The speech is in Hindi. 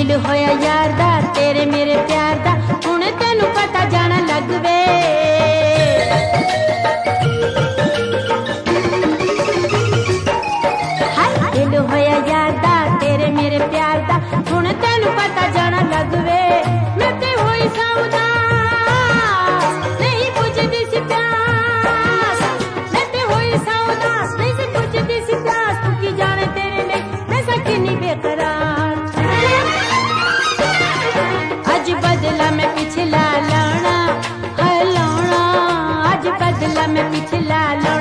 दिल होया यार दा तेरे मेरे प्यार दा हुण तेनू पता जाना लग वे। हाय दिल होया यार दा तेरे मेरे प्यार दा हुण तेनू पता जाना लग वे। मैं ते होई सा उदास नहीं बुझदी सी प्यास, मैं ते होई सा उदास नहीं सी बुझदी सी प्यास, तू की जाने तेरे लिए मैं सा किन्नी बेकरार। अज बदला मैं पिछला लाना है लाना, अज बदला मैं पिछला लाना।